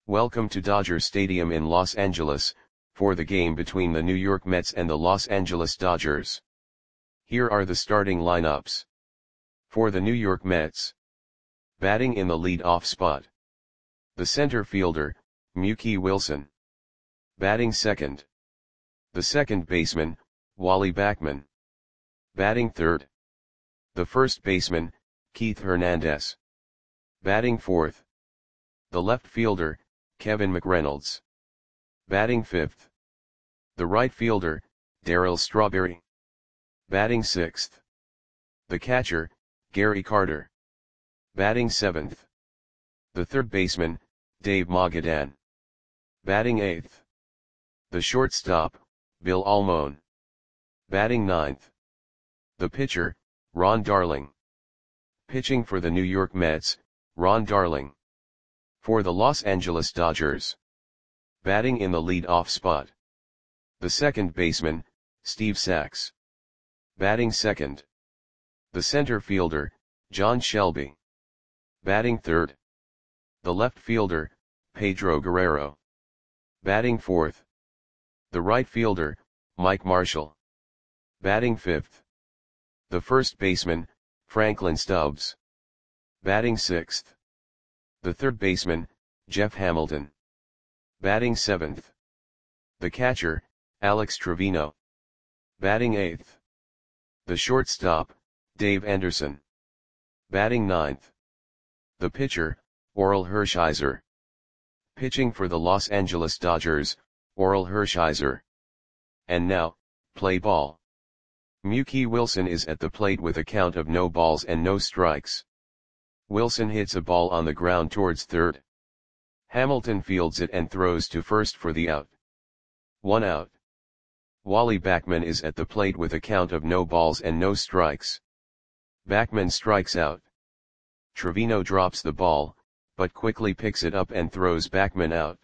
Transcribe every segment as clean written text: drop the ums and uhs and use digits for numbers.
Welcome to Dodger Stadium in Los Angeles, for the game between the New York Mets and the Los Angeles Dodgers. Here are the starting lineups. For the New York Mets. Batting in the lead-off spot. The center fielder, Mookie Wilson. Batting second. The second baseman, Wally Backman. Batting third. The first baseman, Keith Hernandez. Batting fourth. The left fielder, Kevin McReynolds. Batting fifth. The right fielder, Darryl Strawberry. Batting sixth. The catcher, Gary Carter. Batting seventh. The third baseman, Dave Mogadan. Batting eighth. The shortstop, Bill Almon. Batting ninth. The pitcher, Ron Darling. Pitching for the New York Mets, Ron Darling. For the Los Angeles Dodgers. Batting in the lead-off spot. The second baseman, Steve Sax. Batting second. The center fielder, John Shelby. Batting third. The left fielder, Pedro Guerrero. Batting fourth. The right fielder, Mike Marshall. Batting fifth. The first baseman, Franklin Stubbs. Batting sixth. The third baseman, Jeff Hamilton. Batting seventh. The catcher, Alex Trevino. Batting eighth. The shortstop, Dave Anderson. Batting ninth. The pitcher, Orel Hershiser. Pitching for the Los Angeles Dodgers, Orel Hershiser. And now, play ball. Mookie Wilson is at the plate with a count of no balls and no strikes. Wilson hits a ball on the ground towards third. Hamilton fields it and throws to first for the out. 1 out. Wally Backman is at the plate with a count of no balls and no strikes. Backman strikes out. Trevino drops the ball, but quickly picks it up and throws Backman out.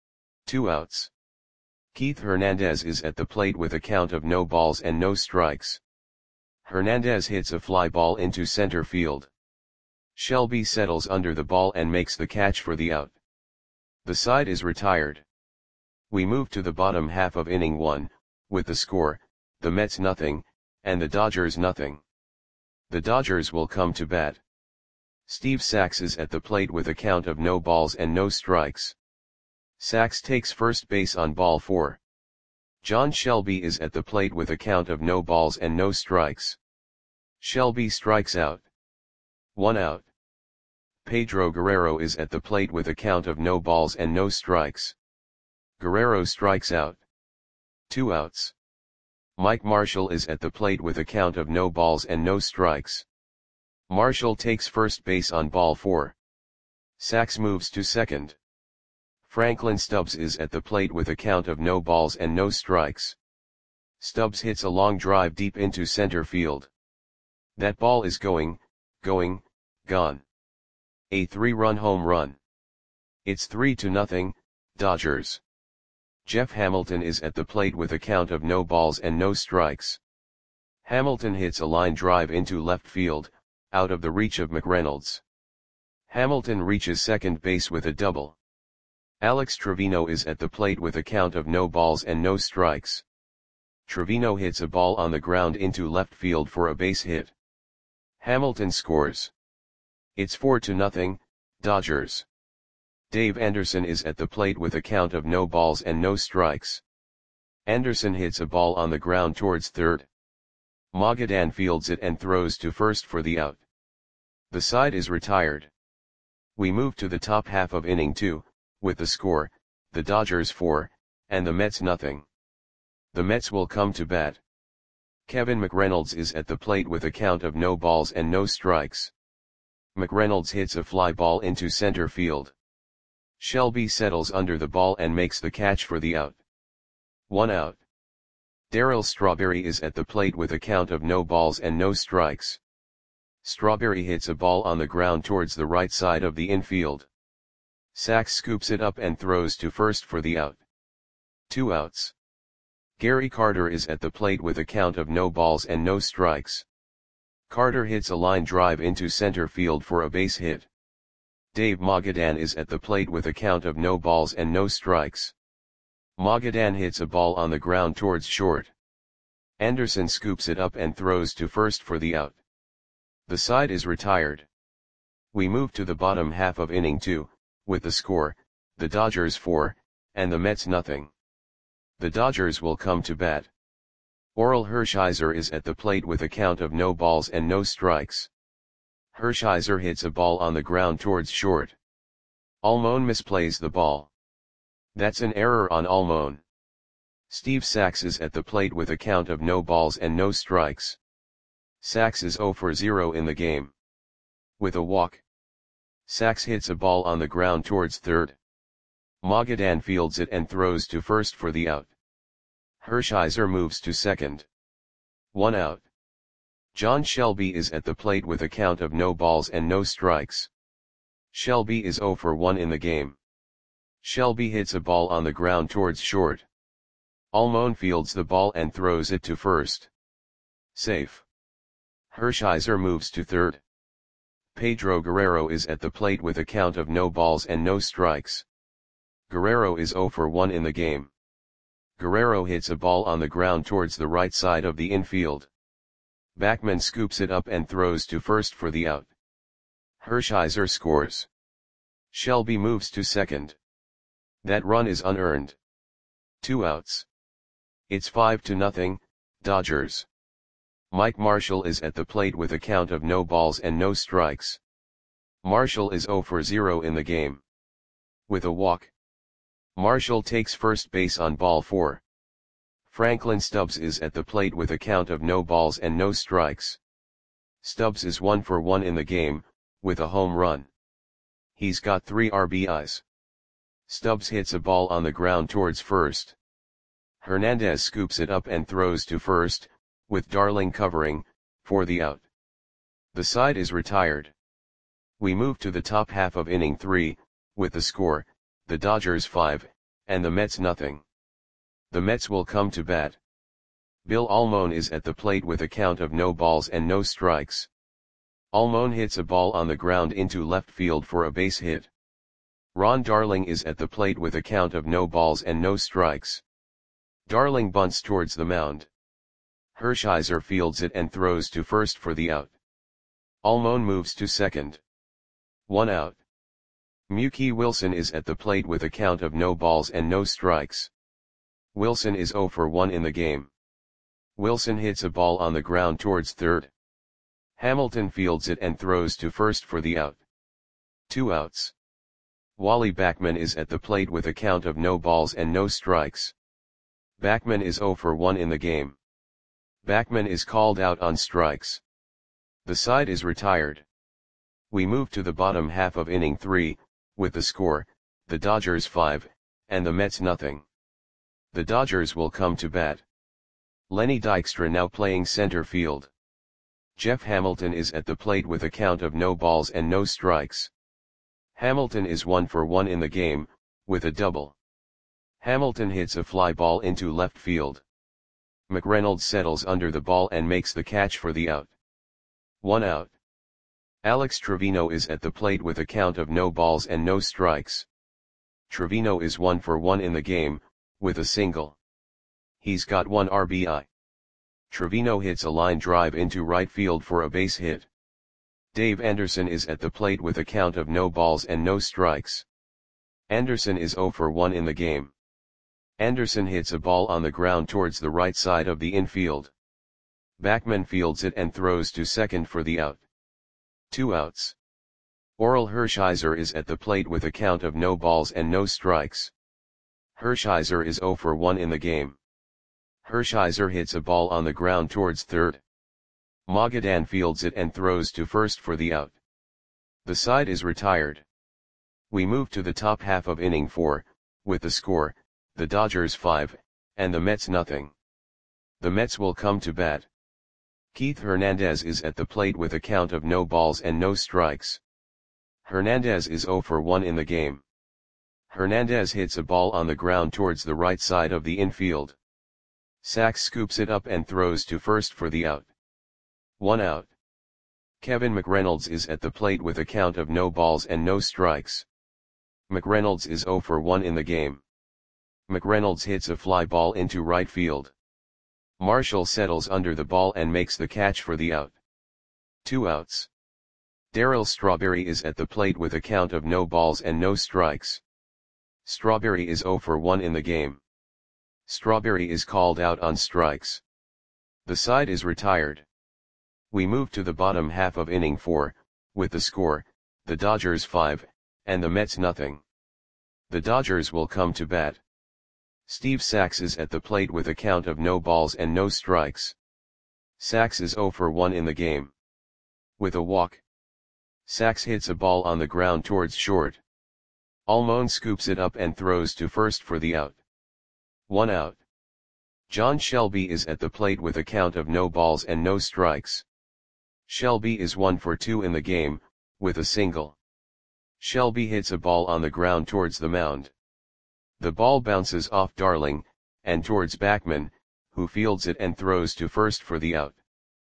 2 outs. Keith Hernandez is at the plate with a count of no balls and no strikes. Hernandez hits a fly ball into center field. Shelby settles under the ball and makes the catch for the out. The side is retired. We move to the bottom half of inning 1, with the score, the Mets nothing, and the Dodgers nothing. The Dodgers will come to bat. Steve Sax is at the plate with a count of no balls and no strikes. Sax takes first base on ball 4. John Shelby is at the plate with a count of no balls and no strikes. Shelby strikes out. 1 out. Pedro Guerrero is at the plate with a count of no balls and no strikes. Guerrero strikes out. 2 outs. Mike Marshall is at the plate with a count of no balls and no strikes. Marshall takes first base on ball 4. Sax moves to second. Franklin Stubbs is at the plate with a count of no balls and no strikes. Stubbs hits a long drive deep into center field. That ball is gone. A 3-run home run. It's 3-0, Dodgers. Jeff Hamilton is at the plate with a count of no balls and no strikes. Hamilton hits a line drive into left field, out of the reach of McReynolds. Hamilton reaches second base with a double. Alex Trevino is at the plate with a count of no balls and no strikes. Trevino hits a ball on the ground into left field for a base hit. Hamilton scores. It's 4-0, Dodgers. Dave Anderson is at the plate with a count of no balls and no strikes. Anderson hits a ball on the ground towards third. Mogadan fields it and throws to first for the out. The side is retired. We move to the top half of inning 2, with the score, the Dodgers 4, and the Mets nothing. The Mets will come to bat. Kevin McReynolds is at the plate with a count of no balls and no strikes. McReynolds hits a fly ball into center field. Shelby settles under the ball and makes the catch for the out. 1 out. Darryl Strawberry is at the plate with a count of no balls and no strikes. Strawberry hits a ball on the ground towards the right side of the infield. Sax scoops it up and throws to first for the out. 2 outs. Gary Carter is at the plate with a count of no balls and no strikes. Carter hits a line drive into center field for a base hit. Dave Magadan is at the plate with a count of no balls and no strikes. Magadan hits a ball on the ground towards short. Anderson scoops it up and throws to first for the out. The side is retired. We move to the bottom half of inning 2, with the score, the Dodgers 4, and the Mets nothing. The Dodgers will come to bat. Orel Hershiser is at the plate with a count of no balls and no strikes. Hershiser hits a ball on the ground towards short. Almon misplays the ball. That's an error on Almon. Steve Sax is at the plate with a count of no balls and no strikes. Sax is 0 for 0 in the game. With a walk. Sax hits a ball on the ground towards third. Magadan fields it and throws to first for the out. Hershiser moves to second. 1 out. John Shelby is at the plate with a count of no balls and no strikes. Shelby is 0 for 1 in the game. Shelby hits a ball on the ground towards short. Almon fields the ball and throws it to first. Safe. Hershiser moves to third. Pedro Guerrero is at the plate with a count of no balls and no strikes. Guerrero is 0 for 1 in the game. Guerrero hits a ball on the ground towards the right side of the infield. Backman scoops it up and throws to first for the out. Hershiser scores. Shelby moves to second. That run is unearned. 2 outs. It's 5-0, Dodgers. Mike Marshall is at the plate with a count of no balls and no strikes. Marshall is 0 for 0 in the game. With a walk. Marshall takes first base on ball 4. Franklin Stubbs is at the plate with a count of no balls and no strikes. Stubbs is 1 for 1 in the game, with a home run. He's got 3 RBIs. Stubbs hits a ball on the ground towards first. Hernandez scoops it up and throws to first, with Darling covering, for the out. The side is retired. We move to the top half of inning 3, with the score, the Dodgers 5, and the Mets nothing. The Mets will come to bat. Bill Almon is at the plate with a count of no balls and no strikes. Almon hits a ball on the ground into left field for a base hit. Ron Darling is at the plate with a count of no balls and no strikes. Darling bunts towards the mound. Hershiser fields it and throws to first for the out. Almon moves to second. 1 out. Mookie Wilson is at the plate with a count of no balls and no strikes. Wilson is 0 for 1 in the game. Wilson hits a ball on the ground towards third. Hamilton fields it and throws to first for the out. 2 outs. Wally Backman is at the plate with a count of no balls and no strikes. Backman is 0 for 1 in the game. Backman is called out on strikes. The side is retired. We move to the bottom half of inning 3, with the score, the Dodgers 5, and the Mets nothing. The Dodgers will come to bat. Lenny Dykstra now playing center field. Jeff Hamilton is at the plate with a count of no balls and no strikes. Hamilton is 1 for 1 in the game, with a double. Hamilton hits a fly ball into left field. McReynolds settles under the ball and makes the catch for the out. 1 out. Alex Trevino is at the plate with a count of no balls and no strikes. Trevino is 1 for 1 in the game, with a single. He's got 1 RBI. Trevino hits a line drive into right field for a base hit. Dave Anderson is at the plate with a count of no balls and no strikes. Anderson is 0 for 1 in the game. Anderson hits a ball on the ground towards the right side of the infield. Backman fields it and throws to second for the out. 2 outs. Orel Hershiser is at the plate with a count of no balls and no strikes. Hershiser is 0 for 1 in the game. Hershiser hits a ball on the ground towards third. Magadan fields it and throws to first for the out. The side is retired. We move to the top half of inning 4, with the score, the Dodgers 5, and the Mets nothing. The Mets will come to bat. Keith Hernandez is at the plate with a count of no balls and no strikes. Hernandez is 0 for 1 in the game. Hernandez hits a ball on the ground towards the right side of the infield. Sax scoops it up and throws to first for the out. 1 out. Kevin McReynolds is at the plate with a count of no balls and no strikes. McReynolds is 0 for 1 in the game. McReynolds hits a fly ball into right field. Marshall settles under the ball and makes the catch for the out. 2 outs. Darryl Strawberry is at the plate with a count of no balls and no strikes. Strawberry is 0 for 1 in the game. Strawberry is called out on strikes. The side is retired. We move to the bottom half of inning 4, with the score, the Dodgers 5, and the Mets nothing. The Dodgers will come to bat. Steve Sax is at the plate with a count of no balls and no strikes. Sax is 0 for 1 in the game. With a walk, Sax hits a ball on the ground towards short. Almon scoops it up and throws to first for the out. 1 out. John Shelby is at the plate with a count of no balls and no strikes. Shelby is 1 for 2 in the game, with a single. Shelby hits a ball on the ground towards the mound. The ball bounces off Darling, and towards Backman, who fields it and throws to first for the out.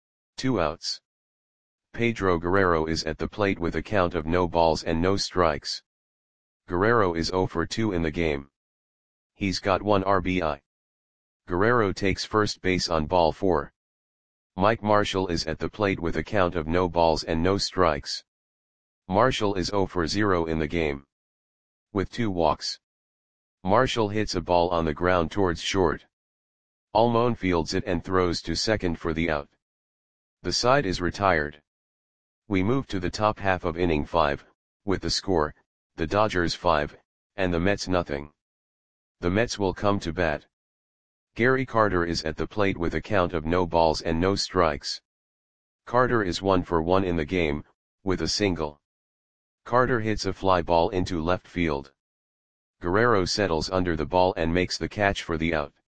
2 outs. Pedro Guerrero is at the plate with a count of no balls and no strikes. Guerrero is 0 for 2 in the game. He's got 1 RBI. Guerrero takes first base on ball 4. Mike Marshall is at the plate with a count of no balls and no strikes. Marshall is 0 for 0 in the game. With 2 walks, Marshall hits a ball on the ground towards short. Almon fields it and throws to second for the out. The side is retired. We move to the top half of inning 5, with the score, the Dodgers 5, and the Mets nothing. The Mets will come to bat. Gary Carter is at the plate with a count of no balls and no strikes. Carter is 1 for 1 in the game, with a single. Carter hits a fly ball into left field. Guerrero settles under the ball and makes the catch for the out.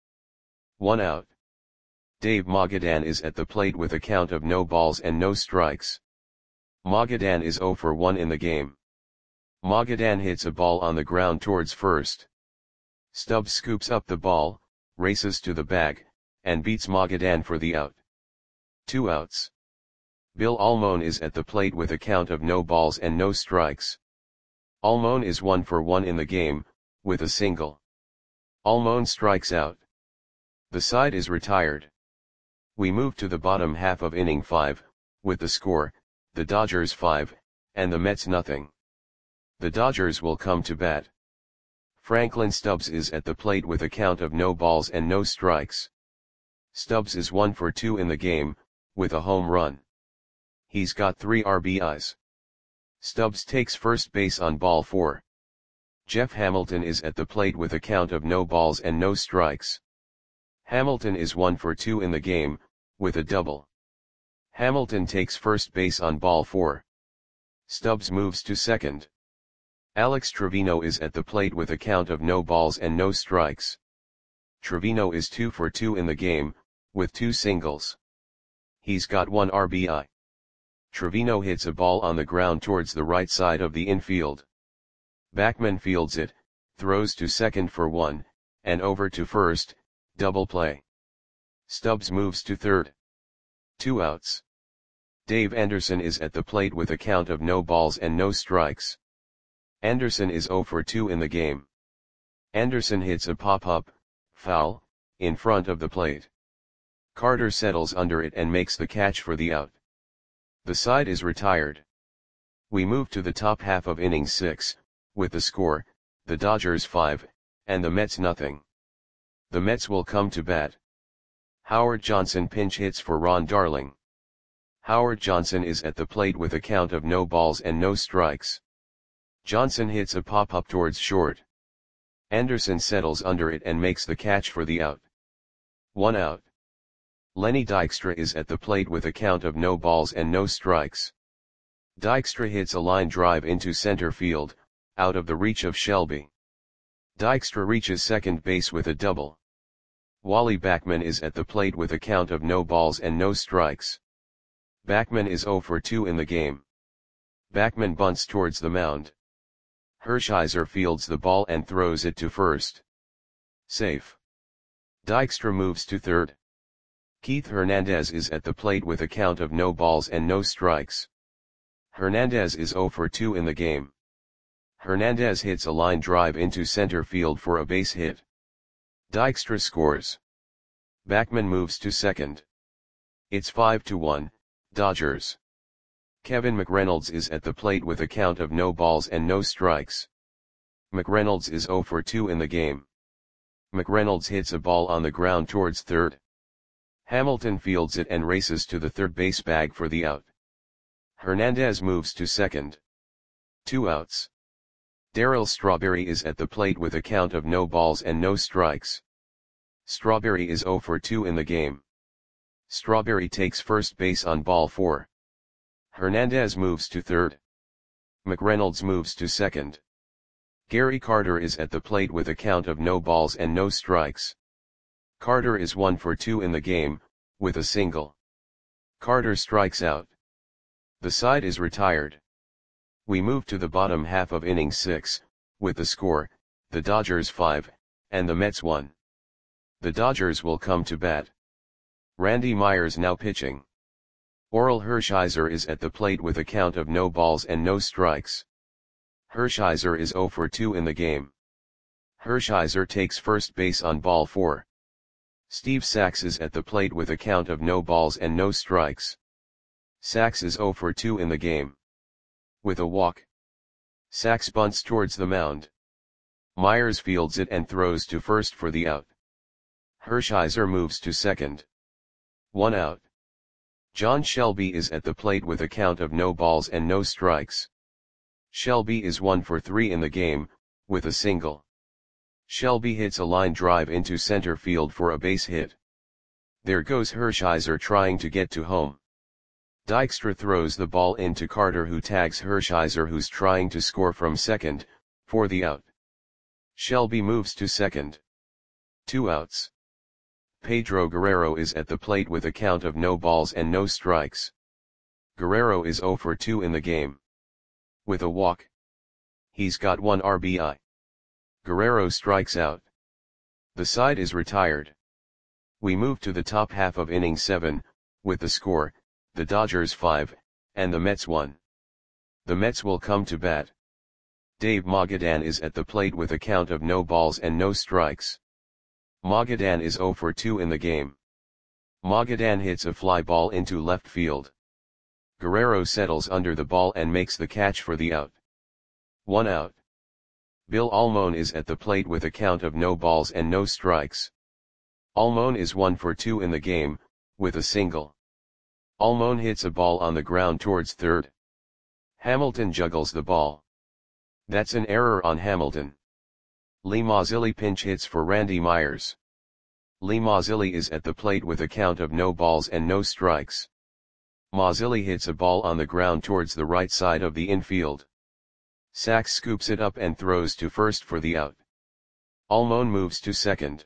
1 out. Dave Magadan is at the plate with a count of no balls and no strikes. Magadan is 0 for 1 in the game. Magadan hits a ball on the ground towards first. Stubbs scoops up the ball, races to the bag, and beats Magadan for the out. 2 outs. Bill Almon is at the plate with a count of no balls and no strikes. Almon is 1 for 1 in the game, with a single. Almon strikes out. The side is retired. We move to the bottom half of inning 5, with the score, the Dodgers 5, and the Mets nothing. The Dodgers will come to bat. Franklin Stubbs is at the plate with a count of no balls and no strikes. Stubbs is 1 for 2 in the game, with a home run. He's got 3 RBIs. Stubbs takes first base on ball 4. Jeff Hamilton is at the plate with a count of no balls and no strikes. Hamilton is 1 for 2 in the game, with a double. Hamilton takes first base on ball 4. Stubbs moves to second. Alex Trevino is at the plate with a count of no balls and no strikes. Trevino is 2 for 2 in the game, with 2 singles. He's got 1 RBI. Trevino hits a ball on the ground towards the right side of the infield. Backman fields it, throws to second for 1, and over to first, double play. Stubbs moves to third. 2 outs. Dave Anderson is at the plate with a count of no balls and no strikes. Anderson is 0 for 2 in the game. Anderson hits a pop-up, foul, in front of the plate. Carter settles under it and makes the catch for the out. The side is retired. We move to the top half of inning 6, with the score, the Dodgers 5, and the Mets nothing. The Mets will come to bat. Howard Johnson pinch hits for Ron Darling. Howard Johnson is at the plate with a count of no balls and no strikes. Johnson hits a pop-up towards short. Anderson settles under it and makes the catch for the out. 1 out. Lenny Dykstra is at the plate with a count of no balls and no strikes. Dykstra hits a line drive into center field, out of the reach of Shelby. Dykstra reaches second base with a double. Wally Backman is at the plate with a count of no balls and no strikes. Backman is 0 for 2 in the game. Backman bunts towards the mound. Hershiser fields the ball and throws it to first. Safe. Dykstra moves to third. Keith Hernandez is at the plate with a count of no balls and no strikes. Hernandez is 0 for 2 in the game. Hernandez hits a line drive into center field for a base hit. Dykstra scores. Backman moves to second. It's 5-1, Dodgers. Kevin McReynolds is at the plate with a count of no balls and no strikes. McReynolds is 0 for 2 in the game. McReynolds hits a ball on the ground towards third. Hamilton fields it and races to the third base bag for the out. Hernandez moves to second. 2 outs. Darryl Strawberry is at the plate with a count of no balls and no strikes. Strawberry is 0 for 2 in the game. Strawberry takes first base on ball 4. Hernandez moves to third. McReynolds moves to second. Gary Carter is at the plate with a count of no balls and no strikes. Carter is 1 for 2 in the game, with a single. Carter strikes out. The side is retired. We move to the bottom half of inning 6, with the score, the Dodgers 5, and the Mets 1. The Dodgers will come to bat. Randy Myers now pitching. Orel Hershiser is at the plate with a count of no balls and no strikes. Hershiser is 0 for 2 in the game. Hershiser takes first base on ball 4. Steve Sax is at the plate with a count of no balls and no strikes. Sax is 0 for 2 in the game. With a walk, Sax bunts towards the mound. Myers fields it and throws to first for the out. Hershiser moves to second. 1 out. John Shelby is at the plate with a count of no balls and no strikes. Shelby is 1 for 3 in the game, with a single. Shelby hits a line drive into center field for a base hit. There goes Hershiser trying to get to home. Dykstra throws the ball into Carter, who tags Hershiser, who's trying to score from second, for the out. Shelby moves to second. 2 outs. Pedro Guerrero is at the plate with a count of no balls and no strikes. Guerrero is 0 for 2 in the game. With a walk, he's got 1 RBI. Guerrero strikes out. The side is retired. We move to the top half of inning 7, with the score, the Dodgers 5, and the Mets 1. The Mets will come to bat. Dave Magadan is at the plate with a count of no balls and no strikes. Magadan is 0 for 2 in the game. Magadan hits a fly ball into left field. Guerrero settles under the ball and makes the catch for the out. 1 out. Bill Almon is at the plate with a count of no balls and no strikes. Almon is 1 for 2 in the game, with a single. Almon hits a ball on the ground towards third. Hamilton juggles the ball. That's an error on Hamilton. Lee Mazzilli pinch hits for Randy Myers. Lee Mazzilli is at the plate with a count of no balls and no strikes. Mazzilli hits a ball on the ground towards the right side of the infield. Sax scoops it up and throws to first for the out. Almon moves to second.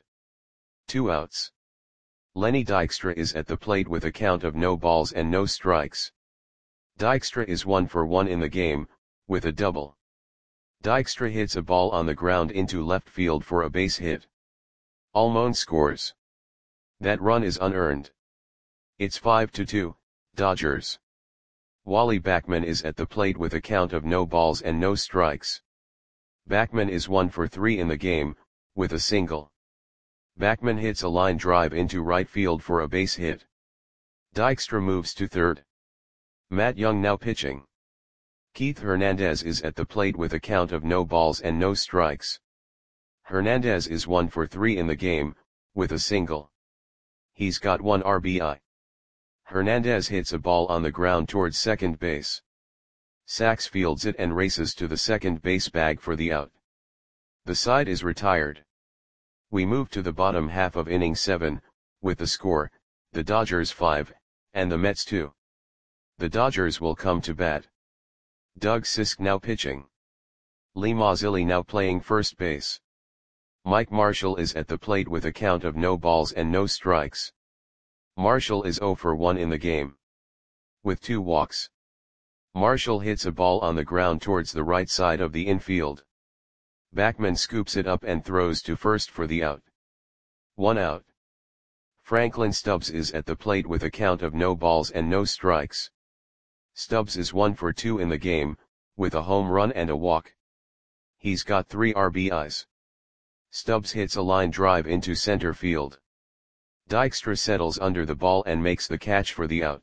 2 outs. Lenny Dykstra is at the plate with a count of no balls and no strikes. Dykstra is 1 for 1 in the game, with a double. Dykstra hits a ball on the ground into left field for a base hit. Almon scores. That run is unearned. It's 5-2, Dodgers. Wally Backman is at the plate with a count of no balls and no strikes. Backman is 1 for 3 in the game, with a single. Backman hits a line drive into right field for a base hit. Dykstra moves to third. Matt Young now pitching. Keith Hernandez is at the plate with a count of no balls and no strikes. Hernandez is 1 for 3 in the game, with a single. He's got 1 RBI. Hernandez hits a ball on the ground towards second base. Sax fields it and races to the second base bag for the out. The side is retired. We move to the bottom half of inning 7, with the score, the Dodgers 5, and the Mets 2. The Dodgers will come to bat. Doug Sisk now pitching. Lee Mazzilli now playing first base. Mike Marshall is at the plate with a count of no balls and no strikes. Marshall is 0 for 1 in the game. With 2 walks. Marshall hits a ball on the ground towards the right side of the infield. Backman scoops it up and throws to first for the out. 1 out. Franklin Stubbs is at the plate with a count of no balls and no strikes. Stubbs is 1 for 2 in the game, with a home run and a walk. He's got 3 RBIs. Stubbs hits a line drive into center field. Dykstra settles under the ball and makes the catch for the out.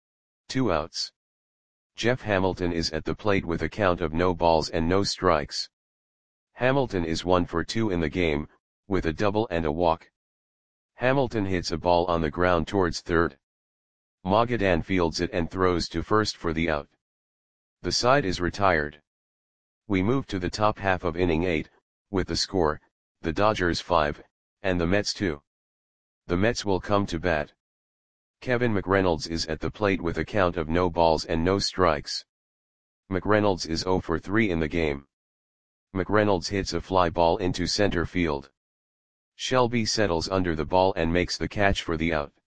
2 outs. Jeff Hamilton is at the plate with a count of no balls and no strikes. Hamilton is 1 for 2 in the game, with a double and a walk. Hamilton hits a ball on the ground towards third. Magadan fields it and throws to first for the out. The side is retired. We move to the top half of inning 8, with the score, the Dodgers 5, and the Mets 2. The Mets will come to bat. Kevin McReynolds is at the plate with a count of no balls and no strikes. McReynolds is 0 for 3 in the game. McReynolds hits a fly ball into center field. Shelby settles under the ball and makes the catch for the out.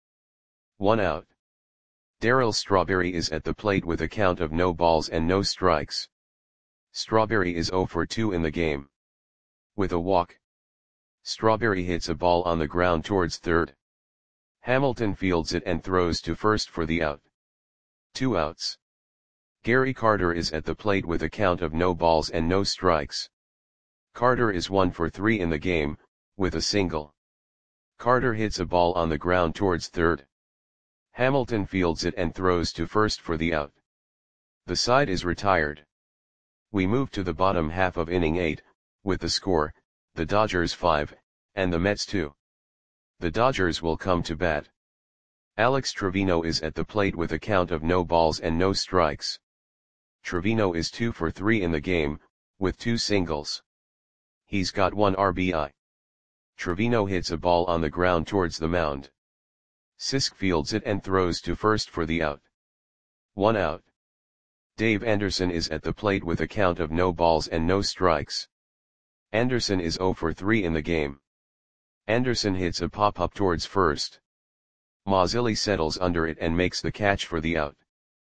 1 out. Darryl Strawberry is at the plate with a count of no balls and no strikes. Strawberry is 0 for 2 in the game. With a walk. Strawberry hits a ball on the ground towards third. Hamilton fields it and throws to first for the out. 2 outs. Gary Carter is at the plate with a count of no balls and no strikes. Carter is 1 for 3 in the game, with a single. Carter hits a ball on the ground towards third. Hamilton fields it and throws to first for the out. The side is retired. We move to the bottom half of inning 8, with the score, the Dodgers 5, and the Mets 2. The Dodgers will come to bat. Alex Trevino is at the plate with a count of no balls and no strikes. Trevino is 2 for 3 in the game, with 2 singles. He's got 1 RBI. Trevino hits a ball on the ground towards the mound. Sisk fields it and throws to first for the out. 1 out. Dave Anderson is at the plate with a count of no balls and no strikes. Anderson is 0 for 3 in the game. Anderson hits a pop-up towards first. Mazzilli settles under it and makes the catch for the out.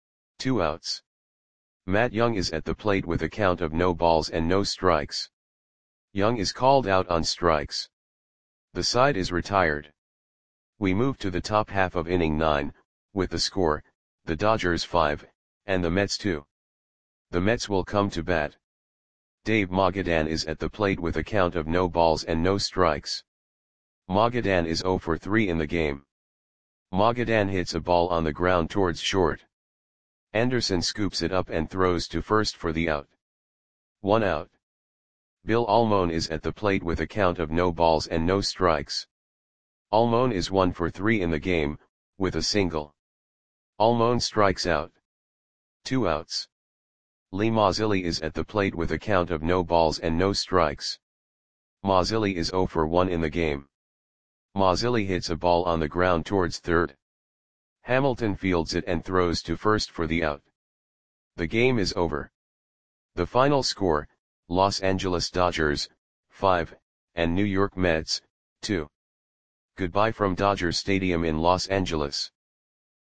2 outs. Matt Young is at the plate with a count of no balls and no strikes. Young is called out on strikes. The side is retired. We move to the top half of inning 9, with the score, the Dodgers 5, and the Mets 2. The Mets will come to bat. Dave Magadan is at the plate with a count of no balls and no strikes. Magadan is 0 for 3 in the game. Magadan hits a ball on the ground towards short. Anderson scoops it up and throws to first for the out. 1 out. Bill Almon is at the plate with a count of no balls and no strikes. Almon is 1 for 3 in the game, with a single. Almon strikes out. 2 outs. Lee Mazzilli is at the plate with a count of no balls and no strikes. Mazzilli is 0 for 1 in the game. Mazzilli hits a ball on the ground towards third. Hamilton fields it and throws to first for the out. The game is over. The final score, Los Angeles Dodgers, 5, and New York Mets, 2. Goodbye from Dodger Stadium in Los Angeles.